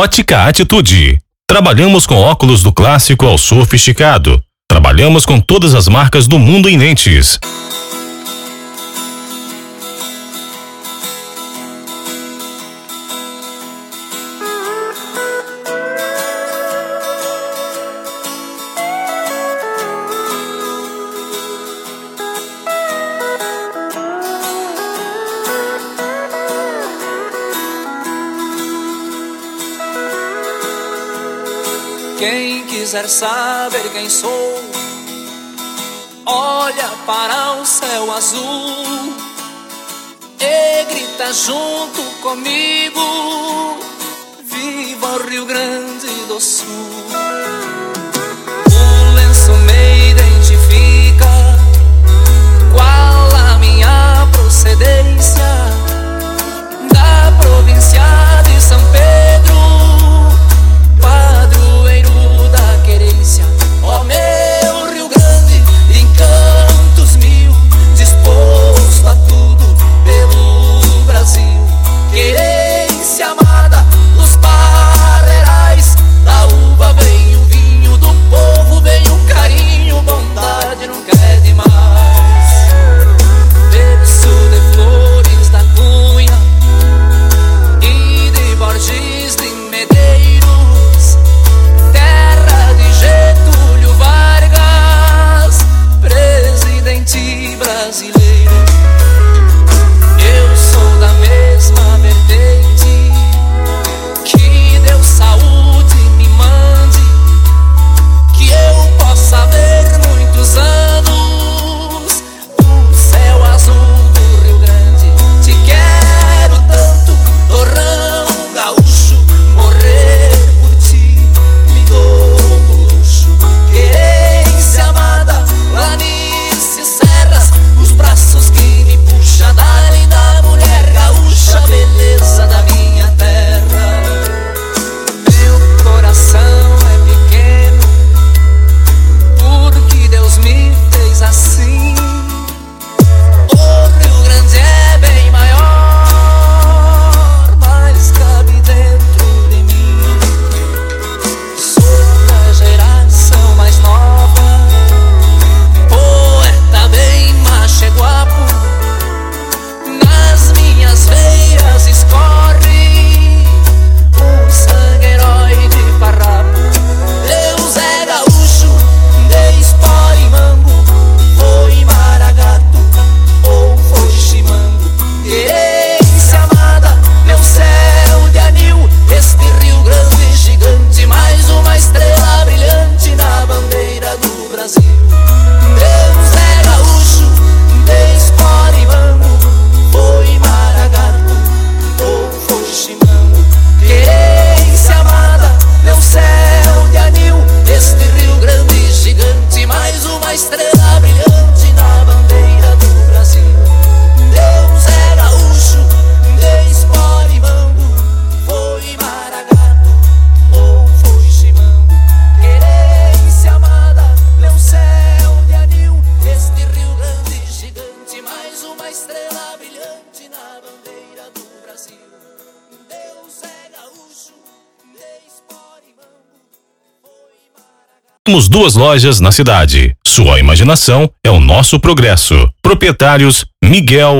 Ótica Atitude. Trabalhamos com óculos do clássico ao sofisticado. Trabalhamos com todas as marcas do mundo em lentes. Quem quiser saber quem sou, olha para o céu azul e grita junto comigo: viva o Rio Grande do Sul! O lenço me identifica, qual a minha procedência, da província de São Pedro, padroeiro da querência. Ó meu Rio Grande, encantos mil, disposto a tudo pelo Brasil. Querência amada, nos parreirais, da uva vem o vinho, do povo vem o carinho, bondade nunca é demais. Berço de Flores da Cunha e de Borges de Medeiros, terra de Getúlio Vargas, presidente brasileiro. Eu sou da mesma vertente, que Deus saúde me mande, que eu possa ver muitos anos o céu azul do Rio Grande. Te quero tanto, torrão gaúcho, morrer por ti me dou por luxo. Querência amada, planícies, serras, os braços que me puxa da linda mulher gaúcha, beleza da minha terra. Meu coração é pequeno, porque Deus me fez assim. O Rio Grande é bem maior, mas cabe dentro de mim. Sou da geração mais nova, poeta bem macheguapo, nas minhas veias escorre um sangue herói de farrapo. Deus é gaúcho, de Esporimambo, foi Maragato ou foi Chimango. Querência amada, meu céu de anil, este Rio Grande gigante, mais uma estrela brilhante na bandeira do Brasil. Deus é gaúcho, de Esporimambo, foi Maragato ou foi Chimango. Querência amada, meu céu de anil, este Rio Grande gigante, mais uma estrela brilhante na bandeira do Brasil. Deus é gaúcho, de Esporimambo, foi Maragato ou foi Chimango. Querência amada, meu céu de anil, este Rio Grande gigante, mais uma estrela brilhante na bandeira do Brasil. Deus é gaúcho, de Esporimambo, foi Maragato. Temos 2 lojas na cidade. Sua imaginação é o nosso progresso. Proprietários Miguel